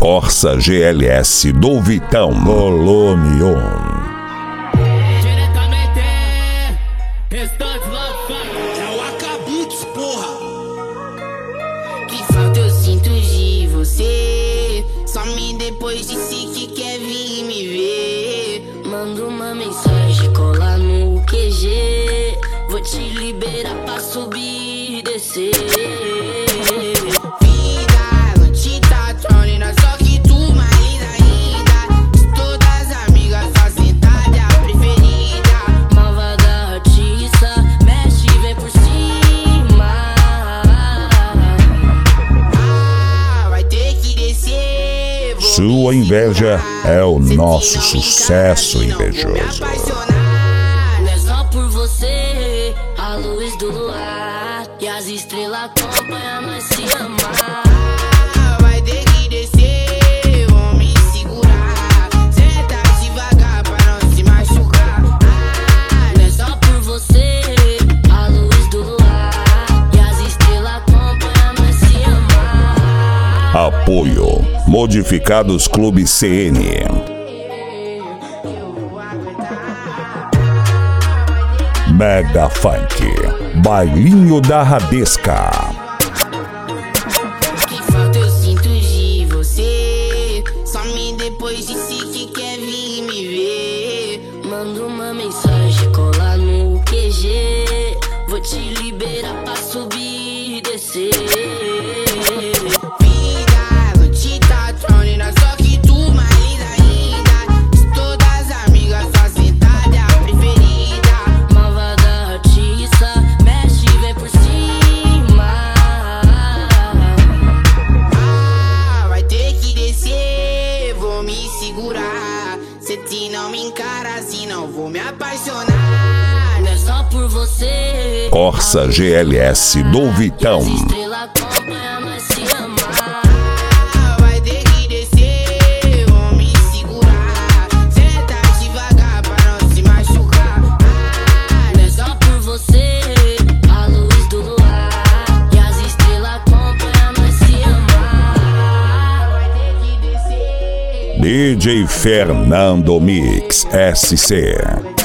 Corsa GLS do Vitão. Volume 1. Some depois disse que quer vir me ver. Manda uma mensagem, cola no QG. Vou te liberar pra subir e descer. Vida, não te tá tronando, só que tu mais linda ainda. De todas as amigas, só sentada é a preferida. Malvada artista, mexe e vem por cima. Vai ter que descer. Sua inveja é o nosso sucesso invejoso. Não é só por você, a luz do luar e as estrelas acompanham nós se amar. Vai ter que descer, vou me segurar. Senta devagar pra não se machucar. Não é só por você, a luz do luar e as estrelas acompanham nós se amar. Apoio Modificados Clube CN. Mega Funk, Bailinho da Radesca. Que falta eu sinto de você. Some depois disse que quer vir me ver. Manda uma mensagem, cola no QG. Vou te liberar pra subir e descer. Vida, não te tá tronando, só que tu mais linda ainda. De todas as amigas, só sentada é a preferida. Malvada artista, mexe e vem por cima. Vai ter que descer, vou me segurar. Se te não me encara assim, não vou me apaixonar. Não é só por você, Corsa GLS do Vitão. as estrelas acompanham nós se amar. Vai ter que descer, vou me segurar. Senta devagar pra não se machucar. Não é só por você, a luz do luar e as estrelas acompanham nós se amar. Vai ter que descer. DJ Fernando Mix SC.